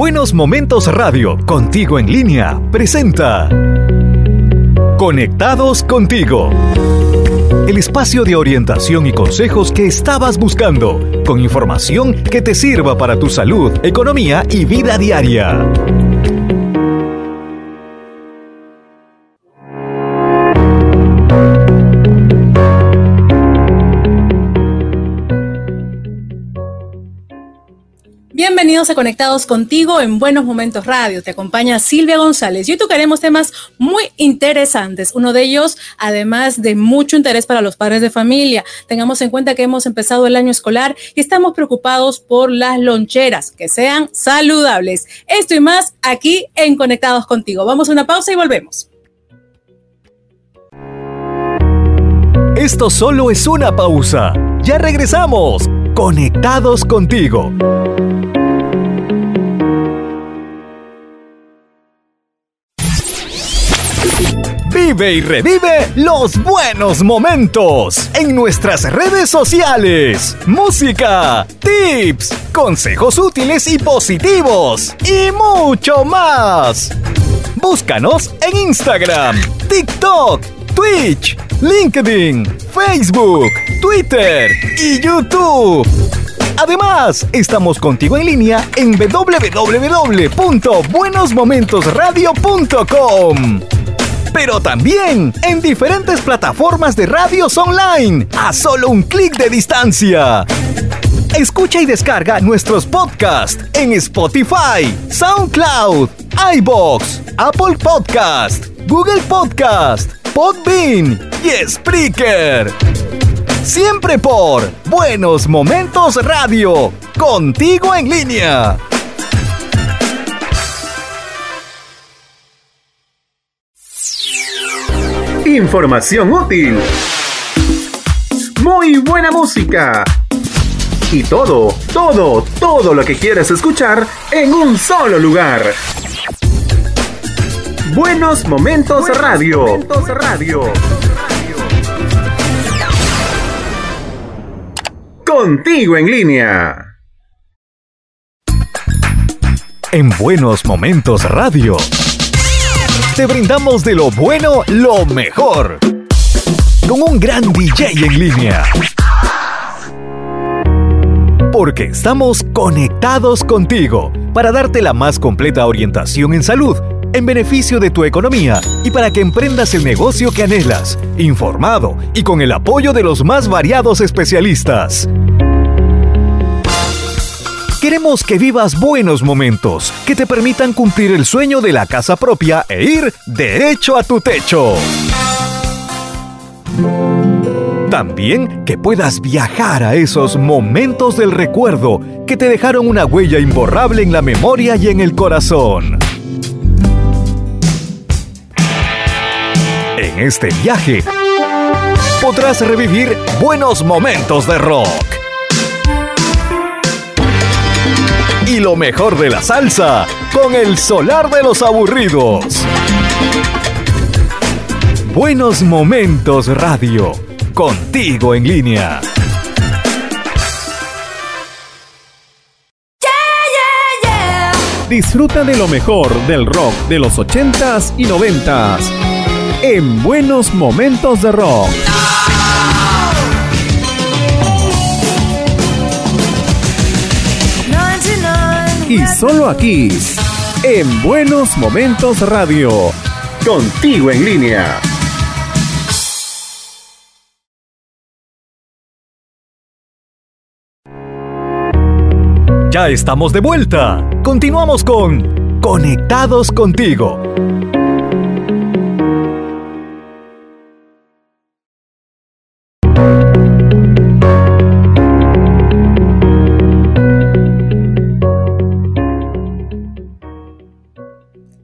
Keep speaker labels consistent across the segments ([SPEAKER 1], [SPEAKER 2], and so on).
[SPEAKER 1] Buenos Momentos Radio, contigo en línea, presenta Conectados Contigo. El espacio de orientación y consejos que estabas buscando, con información que te sirva para tu salud, economía y vida diaria.
[SPEAKER 2] Bienvenidos a Conectados Contigo en Buenos Momentos Radio. Te acompaña Silvia González y hoy tocaremos temas muy interesantes. Uno de ellos, además de mucho interés para los padres de familia. Tengamos en cuenta que hemos empezado el año escolar y estamos preocupados por las loncheras, que sean saludables. Esto y más aquí en Conectados Contigo. Vamos a una pausa y volvemos.
[SPEAKER 1] Esto solo es una pausa. Ya regresamos. Conectados Contigo. Vive y revive los buenos momentos en nuestras redes sociales. Música, tips, consejos útiles y positivos y mucho más. Búscanos en Instagram, TikTok, Twitch, LinkedIn, Facebook, Twitter y YouTube. Además, estamos contigo en línea en www.buenosmomentosradio.com. Pero también en diferentes plataformas de radios online, a solo un clic de distancia. Escucha y descarga nuestros podcasts en Spotify, SoundCloud, iVoox, Apple Podcast, Google Podcast, Podbean y Spreaker. Siempre por Buenos Momentos Radio, contigo en línea.
[SPEAKER 3] Información útil, muy buena música y todo lo que quieres escuchar en un solo lugar. Buenos Momentos Radio. Contigo en línea.
[SPEAKER 1] En Buenos Momentos Radio te brindamos de lo bueno lo mejor, con un gran DJ en línea. Porque estamos conectados contigo para darte la más completa orientación en salud, en beneficio de tu economía y para que emprendas el negocio que anhelas, informado y con el apoyo de los más variados especialistas. Queremos que vivas buenos momentos que te permitan cumplir el sueño de la casa propia e ir derecho a tu techo. También que puedas viajar a esos momentos del recuerdo que te dejaron una huella imborrable en la memoria y en el corazón. En este viaje podrás revivir buenos momentos de rock. Y lo mejor de la salsa, con el solar de los aburridos. Buenos Momentos Radio, contigo en línea.
[SPEAKER 3] Disfruta de lo mejor del rock de los 80s y 90s en Buenos Momentos de Rock. Y solo aquí, en Buenos Momentos Radio, contigo en línea.
[SPEAKER 1] Ya estamos de vuelta. Continuamos con Conectados Contigo.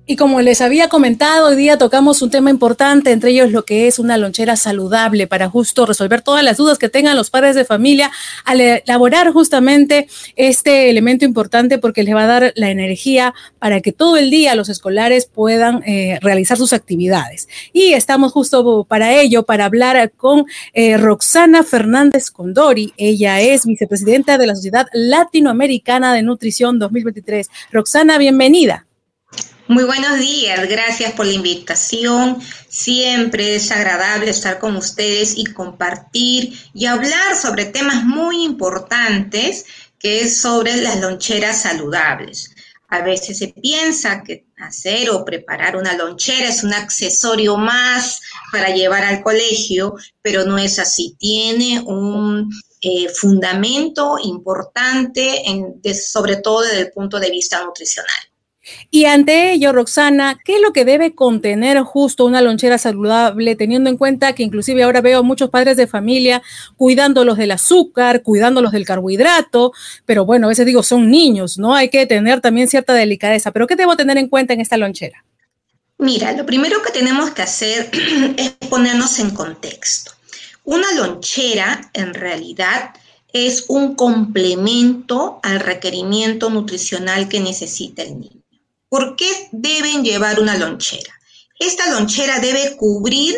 [SPEAKER 2] Y como les había comentado, hoy día tocamos un tema importante, entre ellos lo que es una lonchera saludable para justo resolver todas las dudas que tengan los padres de familia al elaborar justamente este elemento importante, porque les va a dar la energía para que todo el día los escolares puedan realizar sus actividades. Y estamos justo para ello, para hablar con Roxana Fernández Condori. Ella es vicepresidenta de la Sociedad Latinoamericana de Nutrición 2023. Roxana, bienvenida.
[SPEAKER 4] Muy buenos días, gracias por la invitación. Siempre es agradable estar con ustedes y compartir y hablar sobre temas muy importantes, que es sobre las loncheras saludables. A veces se piensa que hacer o preparar una lonchera es un accesorio más para llevar al colegio, pero no es así. Tiene un fundamento importante, sobre todo desde el punto de vista nutricional.
[SPEAKER 2] Y ante ello, Roxana, ¿qué es lo que debe contener justo una lonchera saludable, teniendo en cuenta que inclusive ahora veo muchos padres de familia cuidándolos del azúcar, cuidándolos del carbohidrato, pero bueno, a veces digo, son niños, ¿no? Hay que tener también cierta delicadeza, pero ¿qué debo tener en cuenta en esta lonchera?
[SPEAKER 4] Mira, lo primero que tenemos que hacer es ponernos en contexto. Una lonchera, en realidad, es un complemento al requerimiento nutricional que necesita el niño. ¿Por qué deben llevar una lonchera? Esta lonchera debe cubrir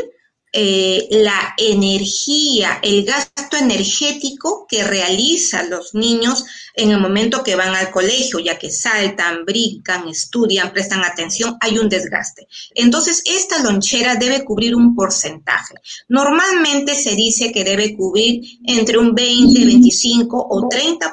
[SPEAKER 4] la energía, el gasto energético que realizan los niños en el momento que van al colegio, ya que saltan, brincan, estudian, prestan atención, hay un desgaste. Entonces, esta lonchera debe cubrir un porcentaje. Normalmente se dice que debe cubrir entre un 20, 25 o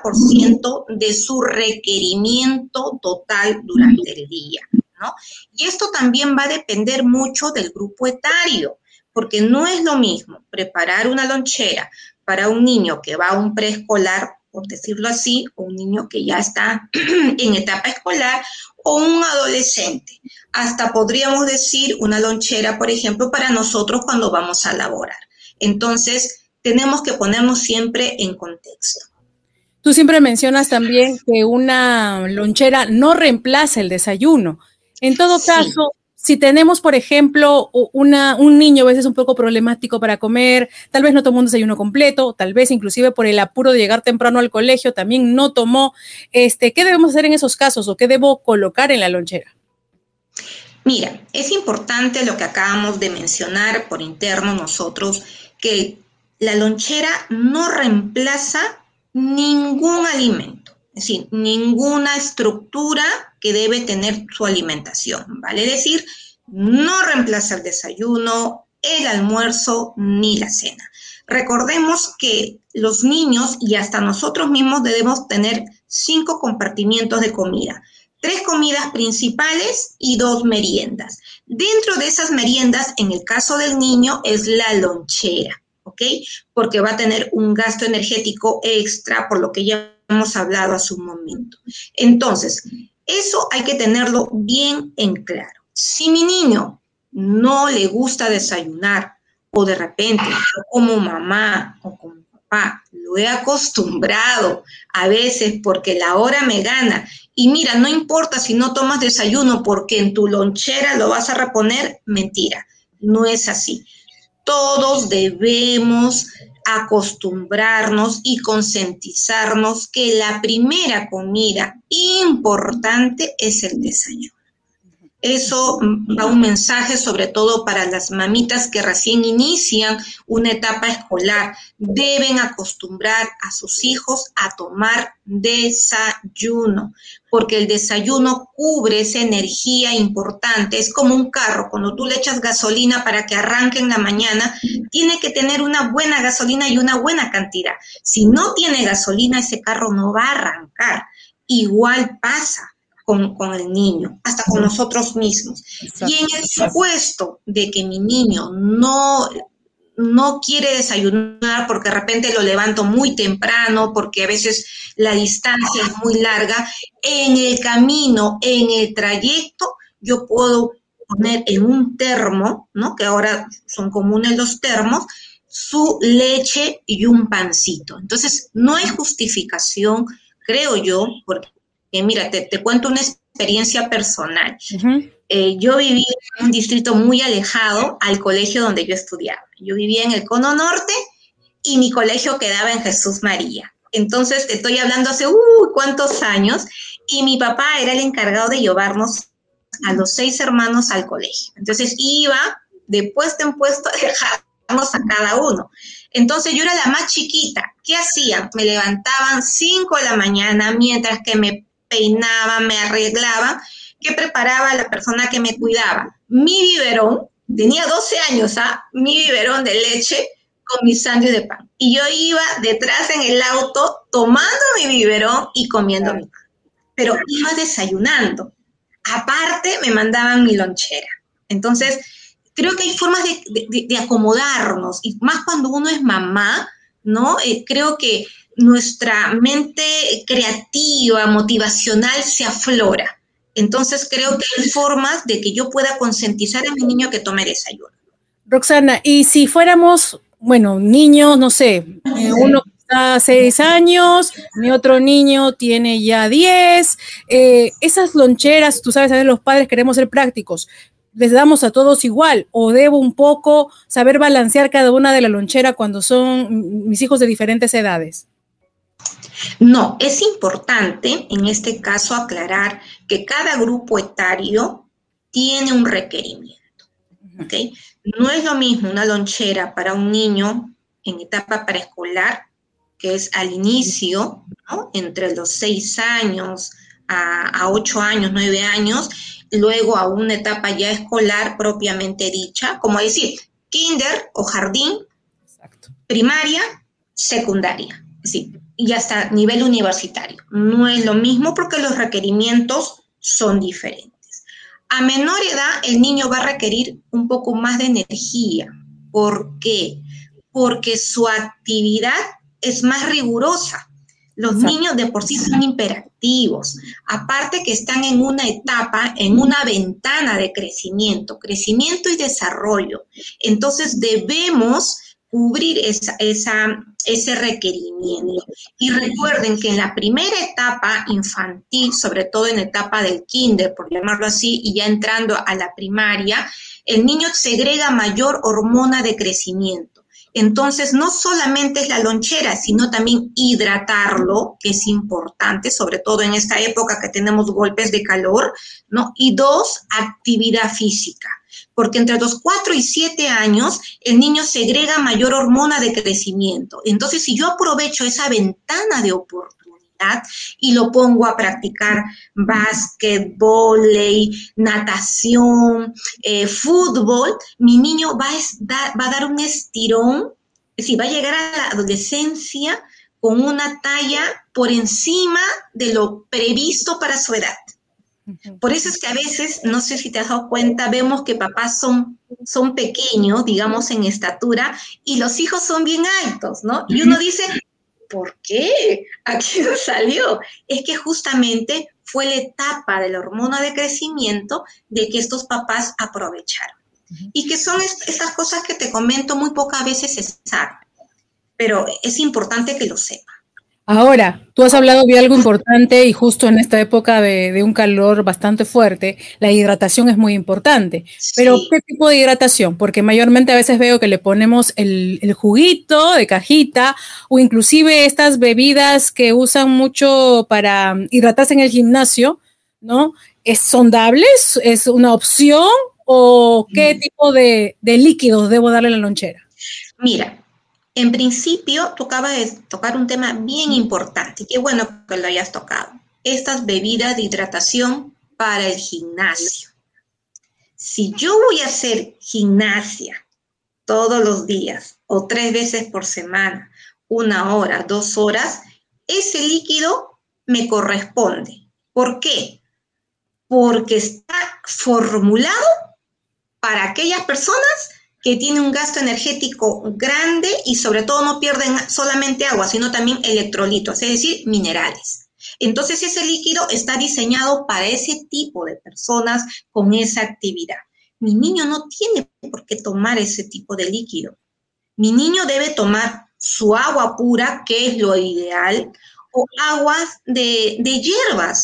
[SPEAKER 4] 30% de su requerimiento total durante el día, ¿no? Y esto también va a depender mucho del grupo etario, porque no es lo mismo preparar una lonchera para un niño que va a un preescolar, por decirlo así, o un niño que ya está en etapa escolar, o un adolescente. Hasta podríamos decir una lonchera, por ejemplo, para nosotros cuando vamos a laborar. Entonces, tenemos que ponernos siempre en contexto.
[SPEAKER 2] Tú siempre mencionas también que una lonchera no reemplaza el desayuno. En todo caso, si tenemos, por ejemplo, un niño a veces un poco problemático para comer, tal vez no tomó un desayuno completo, tal vez inclusive por el apuro de llegar temprano al colegio también no tomó, ¿qué debemos hacer en esos casos o qué debo colocar en la lonchera?
[SPEAKER 4] Mira, es importante lo que acabamos de mencionar por interno nosotros, que la lonchera no reemplaza ningún alimento. Es decir, ninguna estructura que debe tener su alimentación, ¿vale? Es decir, no reemplaza el desayuno, el almuerzo ni la cena. Recordemos que los niños y hasta nosotros mismos debemos tener 5 compartimientos de comida, 3 comidas principales y 2 meriendas. Dentro de esas meriendas, en el caso del niño, es la lonchera, ¿ok? Porque va a tener un gasto energético extra, por lo que ya hemos hablado hace un momento. Entonces, eso hay que tenerlo bien en claro. Si mi niño no le gusta desayunar o de repente yo como mamá o como papá lo he acostumbrado a veces porque la hora me gana y mira, no importa si no tomas desayuno porque en tu lonchera lo vas a reponer, mentira, no es así. Todos debemos acostumbrarnos y concientizarnos que la primera comida importante es el desayuno. Eso da un mensaje sobre todo para las mamitas que recién inician una etapa escolar. Deben acostumbrar a sus hijos a tomar desayuno, porque el desayuno cubre esa energía importante. Es como un carro, cuando tú le echas gasolina para que arranque en la mañana, tiene que tener una buena gasolina y una buena cantidad. Si no tiene gasolina, ese carro no va a arrancar. Igual pasa con el niño, hasta con nosotros mismos. Exacto. Y en el supuesto de que mi niño no quiere desayunar porque de repente lo levanto muy temprano, porque a veces la distancia es muy larga, en el camino, en el trayecto, yo puedo poner en un termo, ¿no? Que ahora son comunes los termos, su leche y un pancito. Entonces, no hay justificación, creo yo, porque mira, te cuento una experiencia personal. Yo vivía en un distrito muy alejado al colegio donde yo estudiaba. Yo vivía en el Cono Norte y mi colegio quedaba en Jesús María. Entonces, te estoy hablando hace cuántos años, y mi papá era el encargado de llevarnos a los 6 hermanos al colegio. Entonces, iba de puesto en puesto a dejarnos a cada uno. Entonces, yo era la más chiquita. ¿Qué hacían? Me levantaban 5 de la mañana mientras que me peinaban, me arreglaban, que preparaba la persona que me cuidaba. Mi biberón, tenía 12 años, mi biberón de leche con mi sándwich de pan. Y yo iba detrás en el auto tomando mi biberón y comiendo mi pan. Pero iba desayunando. Aparte, me mandaban mi lonchera. Entonces, creo que hay formas de acomodarnos, y más cuando uno es mamá, ¿no? Creo que nuestra mente creativa, motivacional se aflora. Entonces creo que hay formas de que yo pueda concientizar a mi niño que tome desayuno.
[SPEAKER 2] Roxana, y si fuéramos, bueno, niños, no sé, uno está 6 años, mi otro niño tiene ya 10, esas loncheras, tú sabes, a veces los padres queremos ser prácticos, ¿les damos a todos igual o debo un poco saber balancear cada una de la lonchera cuando son mis hijos de diferentes edades?
[SPEAKER 4] No, es importante en este caso aclarar que cada grupo etario tiene un requerimiento, ¿ok? No es lo mismo una lonchera para un niño en etapa preescolar, que es al inicio, ¿no? Entre los 6 años a 8 años, 9 años, luego a una etapa ya escolar propiamente dicha, como decir, kinder o jardín, exacto, primaria, secundaria, sí, y hasta nivel universitario. No es lo mismo porque los requerimientos son diferentes. A menor edad, el niño va a requerir un poco más de energía. ¿Por qué? Porque su actividad es más rigurosa. Los niños de por sí son hiperactivos, aparte que están en una etapa, en una ventana de crecimiento y desarrollo. Entonces debemos cubrir ese requerimiento. Y recuerden que en la primera etapa infantil, sobre todo en la etapa del kinder, por llamarlo así, y ya entrando a la primaria, el niño segrega mayor hormona de crecimiento. Entonces, no solamente es la lonchera, sino también hidratarlo, que es importante, sobre todo en esta época que tenemos golpes de calor, ¿no? Y 2, actividad física. Porque entre los 4 y 7 años, el niño segrega mayor hormona de crecimiento. Entonces, si yo aprovecho esa ventana de oportunidad y lo pongo a practicar básquet, vóley, natación, fútbol, mi niño va a dar un estirón, es decir, va a llegar a la adolescencia con una talla por encima de lo previsto para su edad. Por eso es que a veces, no sé si te has dado cuenta, vemos que papás son pequeños, digamos, en estatura, y los hijos son bien altos, ¿no? Y uno dice, ¿por qué? ¿A quién salió? Es que justamente fue la etapa de la hormona de crecimiento de que estos papás aprovecharon. Y que son estas cosas que te comento, muy pocas veces se saben, pero es importante que lo sepan.
[SPEAKER 2] Ahora, tú has hablado de algo importante y justo en esta época de un calor bastante fuerte, la hidratación es muy importante. Sí. Pero, ¿qué tipo de hidratación? Porque mayormente a veces veo que le ponemos el juguito de cajita o inclusive estas bebidas que usan mucho para hidratarse en el gimnasio, ¿no? ¿Son dables? ¿Es una opción? ¿O qué tipo de líquidos debo darle a la lonchera?
[SPEAKER 4] Mira, en principio, tú acabas de tocar un tema bien importante. Qué bueno que lo hayas tocado. Estas bebidas de hidratación para el gimnasio. Si yo voy a hacer gimnasia todos los días o 3 veces por semana, 1 hora, 2 horas, ese líquido me corresponde. ¿Por qué? Porque está formulado para aquellas personas que tiene un gasto energético grande y sobre todo no pierden solamente agua, sino también electrolitos, es decir, minerales. Entonces ese líquido está diseñado para ese tipo de personas con esa actividad. Mi niño no tiene por qué tomar ese tipo de líquido. Mi niño debe tomar su agua pura, que es lo ideal, o aguas de hierbas,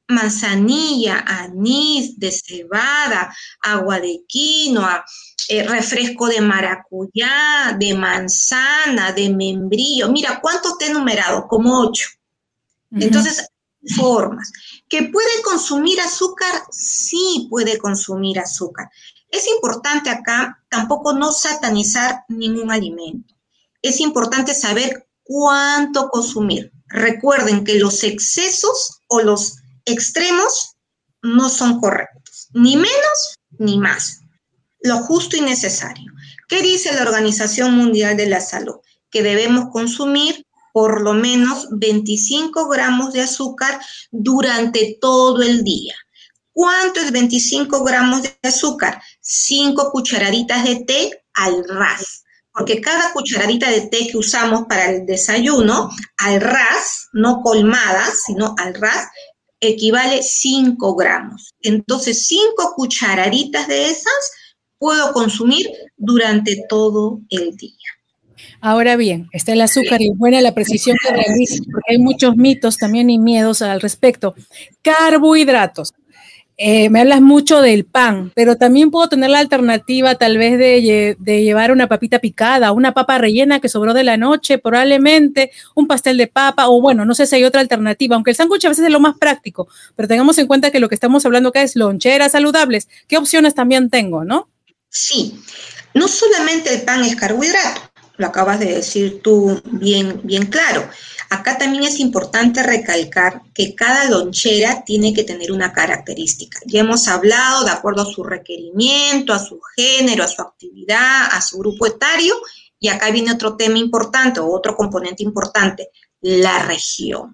[SPEAKER 4] manzanilla, anís, de cebada, agua de quinoa, refresco de maracuyá, de manzana, de membrillo. Mira, ¿cuánto te he enumerado? Como 8. Entonces, formas. ¿Que puede consumir azúcar? Sí puede consumir azúcar. Es importante acá tampoco no satanizar ningún alimento. Es importante saber cuánto consumir. Recuerden que los excesos o los extremos no son correctos, ni menos ni más, lo justo y necesario. ¿Qué dice la Organización Mundial de la Salud? Que debemos consumir por lo menos 25 gramos de azúcar durante todo el día. ¿Cuánto es 25 gramos de azúcar? 5 cucharaditas de té al ras. Porque cada cucharadita de té que usamos para el desayuno, al ras, no colmadas, sino al ras, equivale 5 gramos. Entonces, 5 cucharaditas de esas puedo consumir durante todo el día.
[SPEAKER 2] Ahora bien, está el azúcar y buena la precisión que realiza, porque hay muchos mitos también y miedos al respecto. Carbohidratos. Me hablas mucho del pan, pero también puedo tener la alternativa tal vez de llevar una papita picada, una papa rellena que sobró de la noche, probablemente un pastel de papa, o bueno, no sé si hay otra alternativa, aunque el sándwich a veces es lo más práctico, pero tengamos en cuenta que lo que estamos hablando acá es loncheras saludables. ¿Qué opciones también tengo, no?
[SPEAKER 4] Sí, no solamente el pan es carbohidrato, lo acabas de decir tú bien claro. Acá también es importante recalcar que cada lonchera tiene que tener una característica. Ya hemos hablado de acuerdo a su requerimiento, a su género, a su actividad, a su grupo etario, y acá viene otro tema importante, o otro componente importante, la región.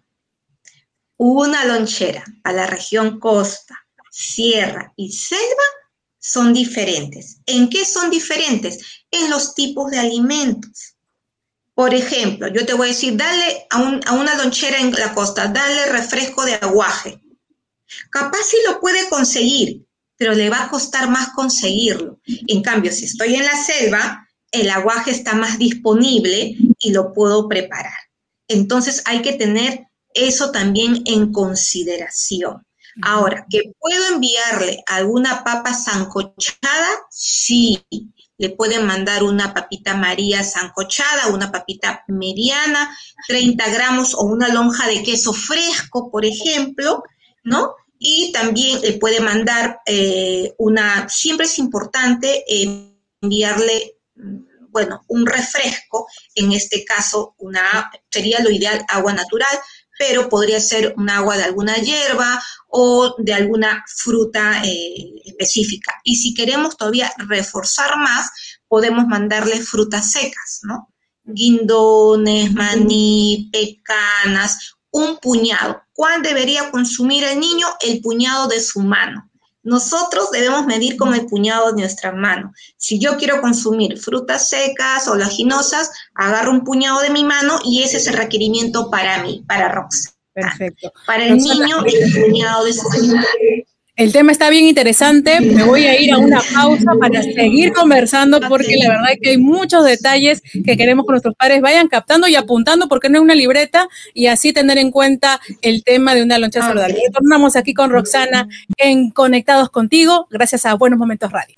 [SPEAKER 4] Una lonchera a la región costa, sierra y selva son diferentes. ¿En qué son diferentes? En los tipos de alimentos. Por ejemplo, yo te voy a decir, dale a una lonchera en la costa, dale refresco de aguaje. Capaz sí lo puede conseguir, pero le va a costar más conseguirlo. En cambio, si estoy en la selva, el aguaje está más disponible y lo puedo preparar. Entonces hay que tener eso también en consideración. Ahora, ¿que puedo enviarle alguna papa sancochada? Sí. Le pueden mandar una papita María sancochada, una papita mediana, 30 gramos o una lonja de queso fresco, por ejemplo, ¿no? Y también le puede mandar siempre es importante enviarle, un refresco, en este caso sería lo ideal agua natural, pero podría ser un agua de alguna hierba o de alguna fruta específica. Y si queremos todavía reforzar más, podemos mandarle frutas secas, ¿no? Guindones, maní, pecanas, un puñado. ¿Cuál debería consumir el niño? El puñado de su mano. Nosotros debemos medir con el puñado de nuestra mano. Si yo quiero consumir frutas secas o oleaginosas, agarro un puñado de mi mano y ese es el requerimiento para mí, para Roxana.
[SPEAKER 2] Perfecto.
[SPEAKER 4] Para el niño, el puñado de su mano.
[SPEAKER 2] El tema está bien interesante, me voy a ir a una pausa para seguir conversando porque la verdad es que hay muchos detalles que queremos que nuestros padres vayan captando y apuntando porque no es una libreta y así tener en cuenta el tema de una lonchera saludable. Retornamos aquí con Roxana en Conectados Contigo, gracias a Buenos Momentos Radio.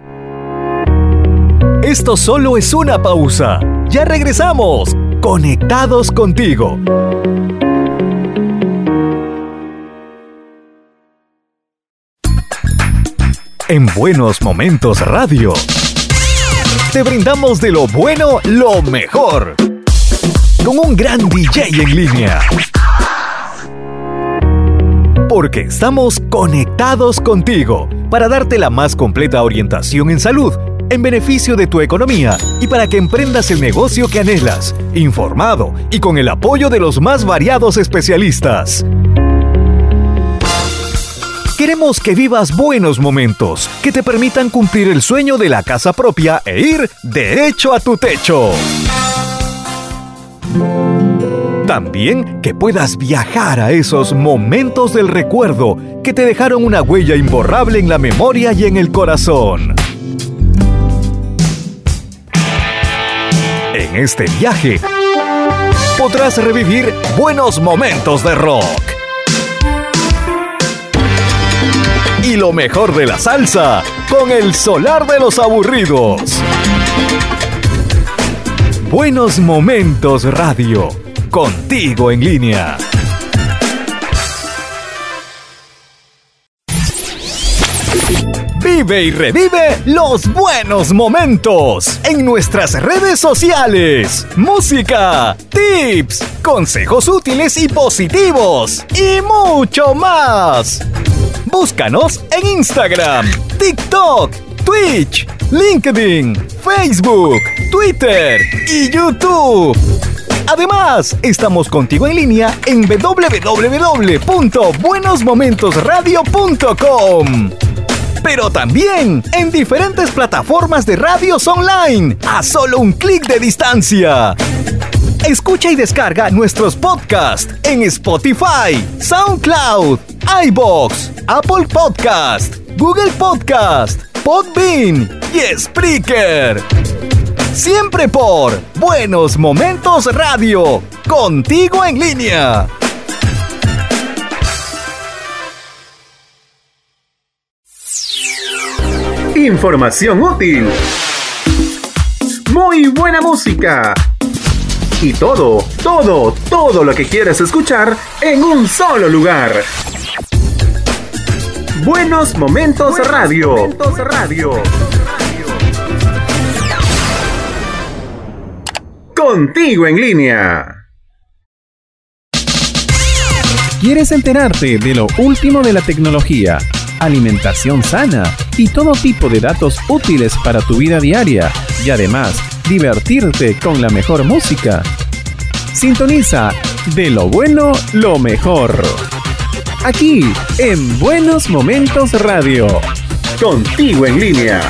[SPEAKER 1] Esto solo es una pausa. Ya regresamos. Conectados Contigo. En Buenos Momentos Radio, te brindamos de lo bueno lo mejor, con un gran DJ en línea. Porque estamos conectados contigo para darte la más completa orientación en salud, en beneficio de tu economía y para que emprendas el negocio que anhelas, informado y con el apoyo de los más variados especialistas. Queremos que vivas buenos momentos que te permitan cumplir el sueño de la casa propia e ir derecho a tu techo. También que puedas viajar a esos momentos del recuerdo que te dejaron una huella imborrable en la memoria y en el corazón. En este viaje podrás revivir buenos momentos de rock. lo mejor de la salsa con el solar de los aburridos. Buenos Momentos Radio, contigo en línea. Vive y revive los buenos momentos en nuestras redes sociales. Música, tips, consejos útiles y positivos y mucho más. Búscanos en Instagram, TikTok, Twitch, LinkedIn, Facebook, Twitter y YouTube. Además, estamos contigo en línea en www.buenosmomentosradio.com. Pero también en diferentes plataformas de radios online, a solo un clic de distancia. Escucha y descarga nuestros podcasts en Spotify, SoundCloud, iVoox, Apple Podcast, Google Podcast, Podbean y Spreaker. Siempre por Buenos Momentos Radio, contigo en línea.
[SPEAKER 3] Información útil, muy buena música y todo lo que quieres escuchar en un solo lugar. Buenos Momentos Radio. Contigo en línea.
[SPEAKER 5] ¿Quieres enterarte de lo último de la tecnología, alimentación sana y todo tipo de datos útiles para tu vida diaria y además divertirte con la mejor música? Sintoniza de lo bueno, lo mejor. Aquí en Buenos Momentos Radio.
[SPEAKER 3] Contigo en línea.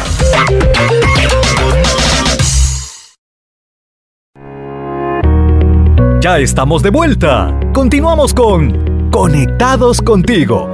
[SPEAKER 1] Ya estamos de vuelta. Continuamos con Conectados Contigo.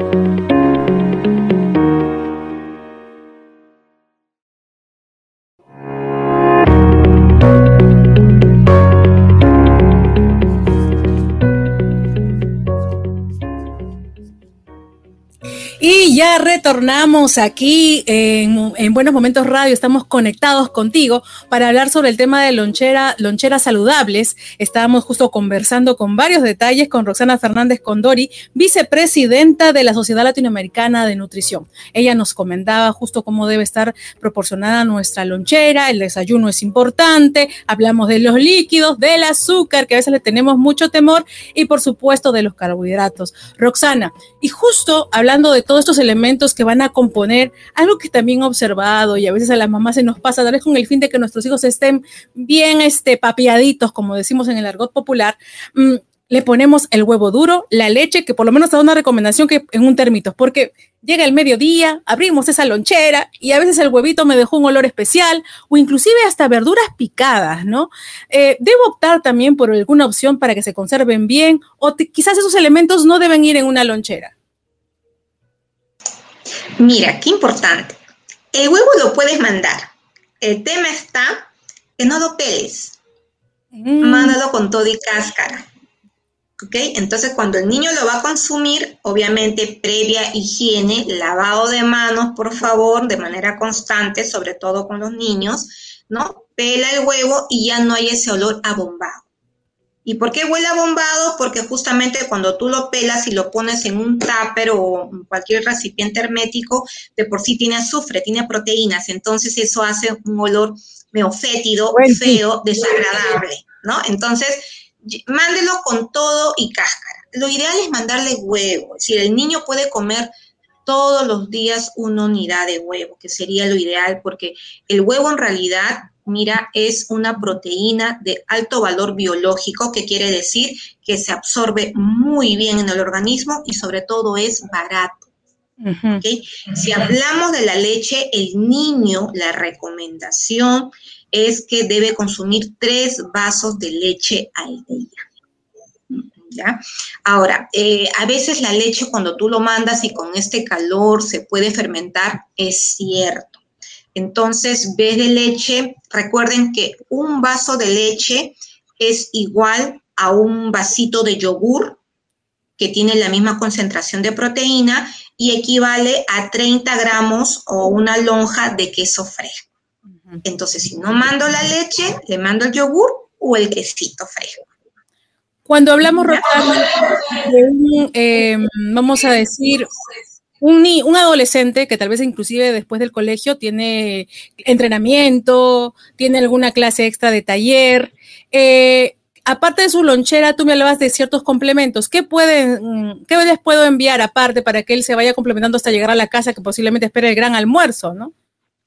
[SPEAKER 2] Y ya retornamos aquí en Buenos Momentos Radio. Estamos conectados contigo para hablar sobre el tema de loncheras saludables. Estábamos justo conversando con varios detalles con Roxana Fernández Condori, vicepresidenta de la Sociedad Latinoamericana de Nutrición. Ella nos comentaba justo cómo debe estar proporcionada nuestra lonchera. El desayuno es importante. Hablamos de los líquidos, del azúcar, que a veces le tenemos mucho temor, y por supuesto de los carbohidratos. Roxana, y justo hablando de todos estos elementos que van a componer, algo que también he observado y a veces a las mamás se nos pasa, tal vez con el fin de que nuestros hijos estén bien papiaditos, como decimos en el argot popular, le ponemos el huevo duro, la leche, que por lo menos te da una recomendación que en un termito, porque llega el mediodía, abrimos esa lonchera y a veces el huevito me dejó un olor especial o inclusive hasta verduras picadas, ¿no? ¿Debo optar también por alguna opción para que se conserven bien o quizás esos elementos no deben ir en una lonchera?
[SPEAKER 4] Mira, qué importante. El huevo lo puedes mandar. El tema está que no lo peles. Mándalo con todo y cáscara. ¿Ok? Entonces, cuando el niño lo va a consumir, obviamente previa higiene, lavado de manos, por favor, de manera constante, sobre todo con los niños, ¿no? Pela el huevo y ya no hay ese olor abombado. ¿Y por qué huele a bombado? Porque justamente cuando tú lo pelas y lo pones en un tupper o cualquier recipiente hermético, de por sí tiene azufre, tiene proteínas, entonces eso hace un olor medio fétido, feo, desagradable, ¿no? Entonces, mándelo con todo y cáscara. Lo ideal es mandarle huevo, es decir, el niño puede comer todos los días una unidad de huevo, que sería lo ideal, porque el huevo en realidad, mira, es una proteína de alto valor biológico, que quiere decir que se absorbe muy bien en el organismo y sobre todo es barato. ¿Okay? Si hablamos de la leche, el niño, la recomendación es que debe consumir 3 vasos de leche al día. ¿Ya? Ahora, a veces la leche cuando tú lo mandas y con este calor se puede fermentar, es cierto. Entonces, vez de leche, recuerden que un vaso de leche es igual a un vasito de yogur que tiene la misma concentración de proteína y equivale a 30 gramos o una lonja de queso fresco. Entonces, si no mando la leche, le mando el yogur o el quesito fresco.
[SPEAKER 2] Cuando hablamos, Roxana, de vamos a decir, un adolescente que tal vez inclusive después del colegio tiene entrenamiento, tiene alguna clase extra de taller, aparte de su lonchera, tú me hablabas de ciertos complementos. ¿Qué les puedo enviar aparte para que él se vaya complementando hasta llegar a la casa, que posiblemente espere el gran almuerzo, ¿no?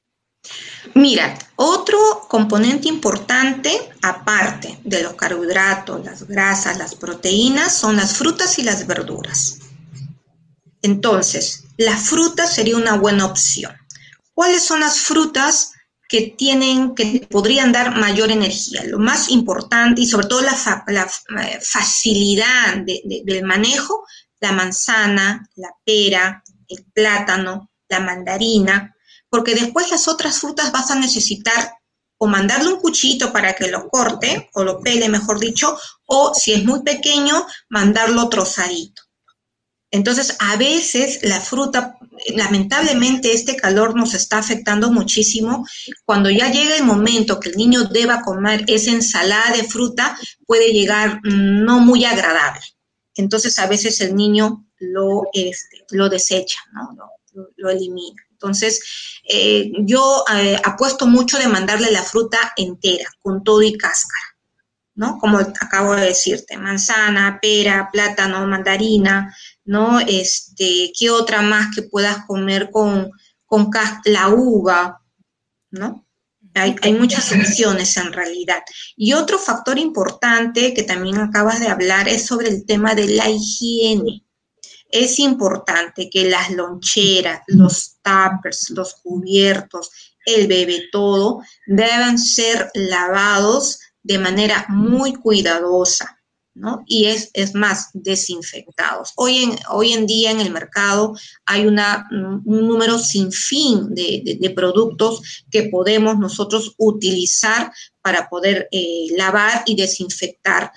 [SPEAKER 4] Mira, otro componente importante, aparte de los carbohidratos, las grasas, las proteínas, son las frutas y las verduras. Entonces, la fruta sería una buena opción. ¿Cuáles son las frutas que podrían dar mayor energía? Lo más importante, y sobre todo la facilidad del manejo, la manzana, la pera, el plátano, la mandarina, porque después las otras frutas vas a necesitar o mandarle un cuchito para que lo corte, o lo pele, mejor dicho, o si es muy pequeño, mandarlo trozadito. Entonces, a veces la fruta, lamentablemente este calor nos está afectando muchísimo. Cuando ya llega el momento que el niño deba comer esa ensalada de fruta, puede llegar no muy agradable. Entonces, a veces el niño lo desecha, ¿no? Lo elimina. Entonces, yo apuesto mucho de mandarle la fruta entera, con todo y cáscara, ¿no? Como acabo de decirte, manzana, pera, plátano, mandarina, ¿no? ¿Qué otra más que puedas comer con la uva, ¿no? Hay muchas opciones en realidad. Y otro factor importante que también acabas de hablar es sobre el tema de la higiene. Es importante que las loncheras, los tuppers, los cubiertos, el bebetodo deben ser lavados de manera muy cuidadosa, ¿no? Y es más, desinfectados. Hoy en día en el mercado hay un número sin fin de productos que podemos nosotros utilizar para poder lavar y desinfectar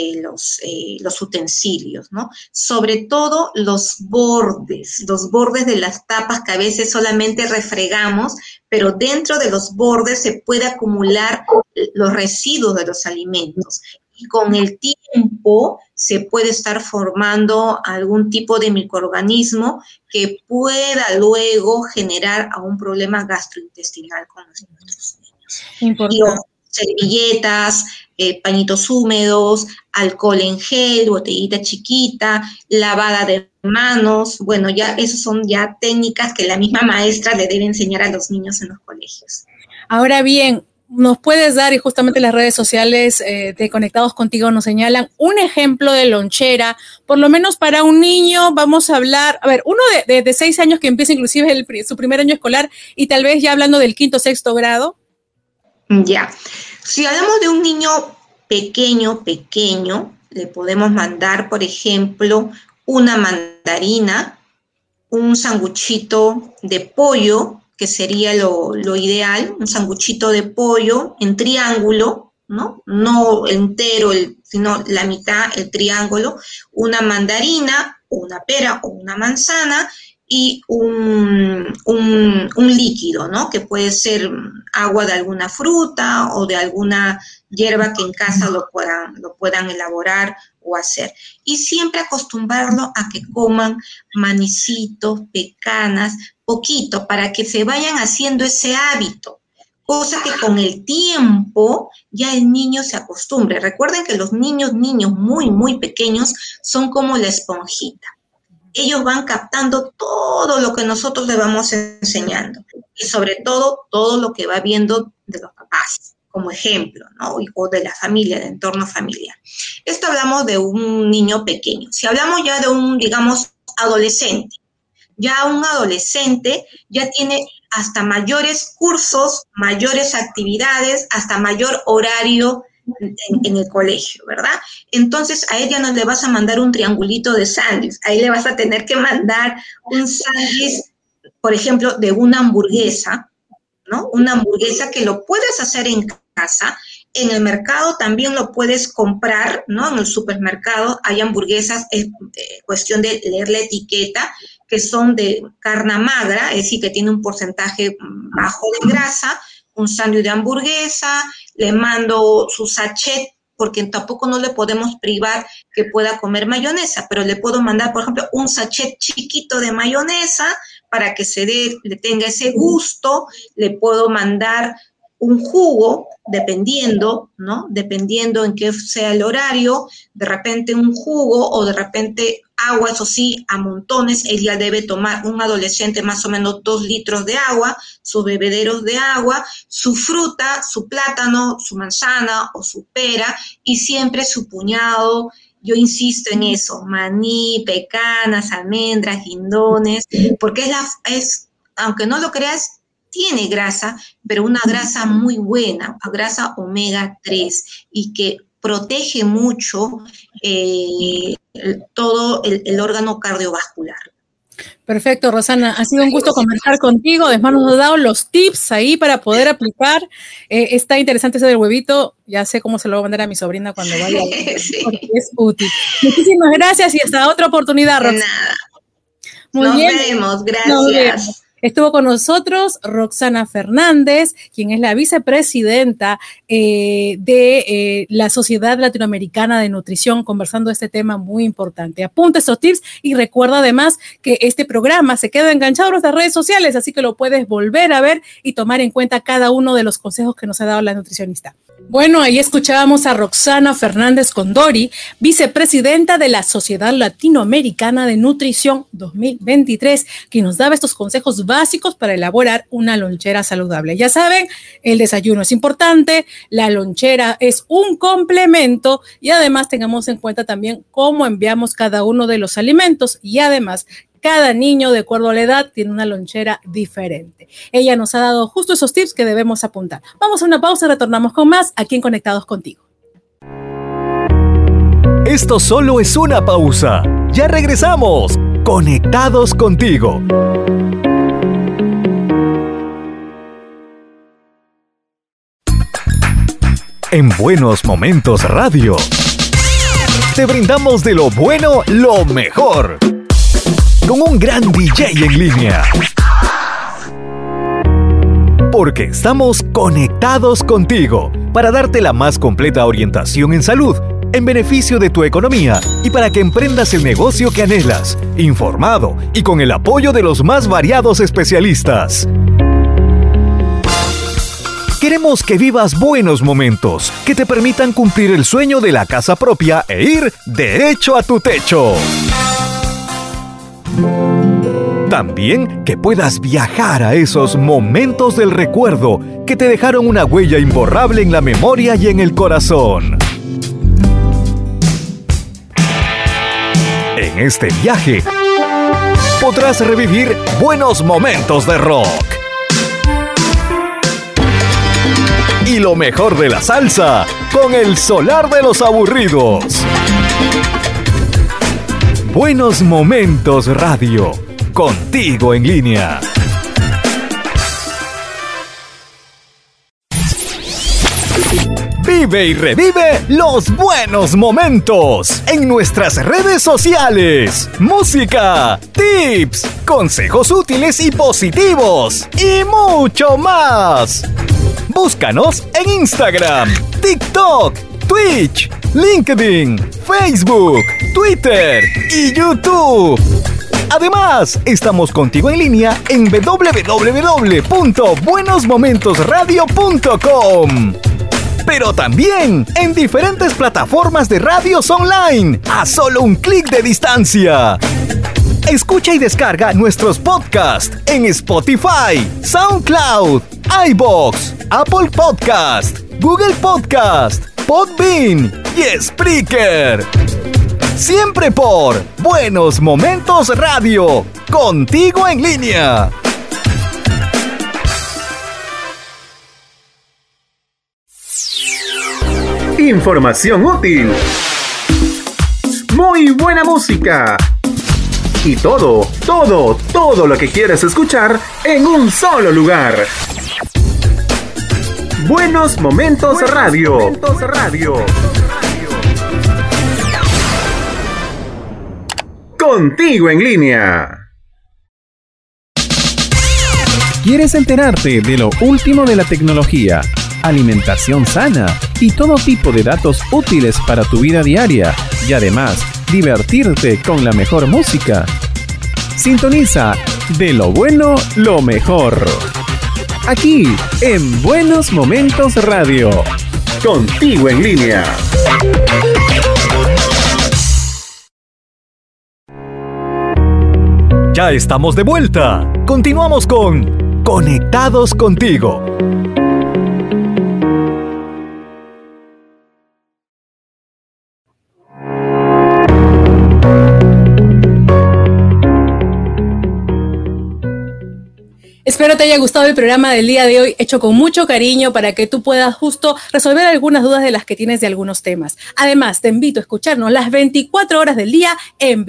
[SPEAKER 4] los utensilios, ¿no? Sobre todo los bordes de las tapas que a veces solamente refregamos, pero dentro de los bordes se puede acumular los residuos de los alimentos. Y con el tiempo se puede estar formando algún tipo de microorganismo que pueda luego generar un problema gastrointestinal con nuestros niños.
[SPEAKER 2] Importante.
[SPEAKER 4] Servilletas, pañitos húmedos, alcohol en gel, botellita chiquita, lavada de manos. Bueno, ya esas son ya técnicas que la misma maestra le debe enseñar a los niños en los colegios.
[SPEAKER 2] Ahora bien, nos puedes dar, y justamente las redes sociales de Conectados Contigo nos señalan, un ejemplo de lonchera, por lo menos para un niño. Vamos a hablar, uno de 6 años que empieza inclusive su primer año escolar, y tal vez ya hablando del 5º, 6º grado.
[SPEAKER 4] Ya, si hablamos de un niño pequeño, le podemos mandar, por ejemplo, una mandarina, un sanguchito de pollo, que sería lo ideal, un sanguchito de pollo en triángulo, ¿no? No entero, sino la mitad, el triángulo, una mandarina, una pera o una manzana, y un líquido, ¿no? Que puede ser agua de alguna fruta o de alguna hierba que en casa lo puedan elaborar o hacer. Y siempre acostumbrarlo a que coman manicitos, pecanas, poquito, para que se vayan haciendo ese hábito. Cosa que con el tiempo ya el niño se acostumbre. Recuerden que los niños muy, muy pequeños son como la esponjita. Ellos van captando todo lo que nosotros les vamos enseñando y sobre todo lo que va viendo de los papás como ejemplo, ¿no? O de la familia, del entorno familiar. Esto hablamos de un niño pequeño. Si hablamos ya de un, digamos, adolescente, ya un adolescente ya tiene hasta mayores cursos, mayores actividades, hasta mayor horario en el colegio, ¿verdad? Entonces a él ya no le vas a mandar un triangulito de sándwich, a él le vas a tener que mandar un sándwich, por ejemplo, de una hamburguesa, ¿no? Una hamburguesa que lo puedes hacer en casa En el mercado también lo puedes comprar, ¿no? En el supermercado hay hamburguesas, es cuestión de leer la etiqueta, que son de carne magra, es decir, que tiene un porcentaje bajo de grasa, un sándwich de hamburguesa, le mando su sachet, porque tampoco no le podemos privar que pueda comer mayonesa, pero le puedo mandar, por ejemplo, un sachet chiquito de mayonesa para que le tenga ese gusto, le puedo mandar un jugo, dependiendo, ¿no? Dependiendo en qué sea el horario, de repente un jugo o de repente agua, eso sí, a montones. Ella debe tomar, un adolescente, más o menos 2 litros de agua, sus bebederos de agua, su fruta, su plátano, su manzana o su pera, y siempre su puñado. Yo insisto en eso, maní, pecanas, almendras, guindones, porque aunque no lo creas, tiene grasa, pero una grasa muy buena, grasa omega 3, y que protege mucho todo el órgano cardiovascular.
[SPEAKER 2] Perfecto, Rosana, ha sido un gusto conversar contigo. Además nos has dado los tips ahí para poder aplicar. Está interesante eso del huevito. Ya sé cómo se lo voy a mandar a mi sobrina cuando vaya. Sí. Porque es útil. Muchísimas gracias y hasta otra oportunidad, Rosana.
[SPEAKER 4] De nada. Nos vemos, gracias. Nos vemos.
[SPEAKER 2] Estuvo con nosotros Roxana Fernández, quien es la vicepresidenta de la Sociedad Latinoamericana de Nutrición, conversando este tema muy importante. Apunta estos tips y recuerda además que este programa se queda enganchado en nuestras redes sociales, así que lo puedes volver a ver y tomar en cuenta cada uno de los consejos que nos ha dado la nutricionista. Bueno, ahí escuchábamos a Roxana Fernández Condori, vicepresidenta de la Sociedad Latinoamericana de Nutrición 2023, que nos daba estos consejos básicos para elaborar una lonchera saludable. Ya saben, el desayuno es importante, la lonchera es un complemento y además tengamos en cuenta también cómo enviamos cada uno de los alimentos y además cada niño, de acuerdo a la edad, tiene una lonchera diferente. Ella nos ha dado justo esos tips que debemos apuntar. Vamos a una pausa y retornamos con más aquí en Conectados Contigo.
[SPEAKER 1] Esto solo es una pausa. Ya regresamos. Conectados Contigo. En Buenos Momentos Radio, te brindamos de lo bueno lo mejor. Con un gran DJ en línea. Porque estamos conectados contigo para darte la más completa orientación en salud, en beneficio de tu economía y para que emprendas el negocio que anhelas, informado y con el apoyo de los más variados especialistas. Queremos que vivas buenos momentos que te permitan cumplir el sueño de la casa propia e ir derecho a tu techo. También que puedas viajar a esos momentos del recuerdo que te dejaron una huella imborrable en la memoria y en el corazón. En este viaje podrás revivir buenos momentos de rock. Y lo mejor de la salsa con el solar de los aburridos. Buenos Momentos Radio, contigo en línea. Vive y revive los buenos momentos en nuestras redes sociales. Música, tips, consejos útiles y positivos y mucho más. Búscanos en Instagram, TikTok, Twitch, LinkedIn, Facebook, Twitter y YouTube. Además, estamos contigo en línea en www.buenosmomentosradio.com. Pero también en diferentes plataformas de radios online, a solo un clic de distancia. Escucha y descarga nuestros podcasts en Spotify, SoundCloud, iVoox, Apple Podcast, Google Podcast, Podbean y Spreaker. Siempre por Buenos Momentos Radio, contigo en línea.
[SPEAKER 3] Información útil. Muy buena música. Y todo lo que quieres escuchar en un solo lugar. Buenos Momentos Radio. Contigo en línea.
[SPEAKER 5] ¿Quieres enterarte de lo último de la tecnología, alimentación sana y todo tipo de datos útiles para tu vida diaria y además divertirte con la mejor música? Sintoniza De lo bueno, lo mejor. Aquí en Buenos Momentos Radio.
[SPEAKER 3] Contigo en línea.
[SPEAKER 1] Ya estamos de vuelta. Continuamos con Conectados Contigo.
[SPEAKER 2] Espero te haya gustado el programa del día de hoy, hecho con mucho cariño para que tú puedas justo resolver algunas dudas de las que tienes de algunos temas. Además, te invito a escucharnos las 24 horas del día en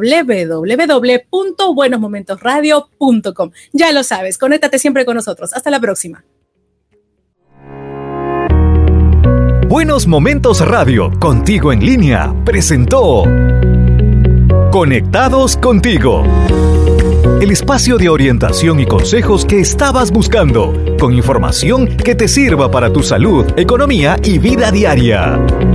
[SPEAKER 2] www.buenosmomentosradio.com. Ya lo sabes, conéctate siempre con nosotros. Hasta la próxima.
[SPEAKER 1] Buenos Momentos Radio, contigo en línea, presentó Conectados Contigo. El espacio de orientación y consejos que estabas buscando, con información que te sirva para tu salud, economía y vida diaria.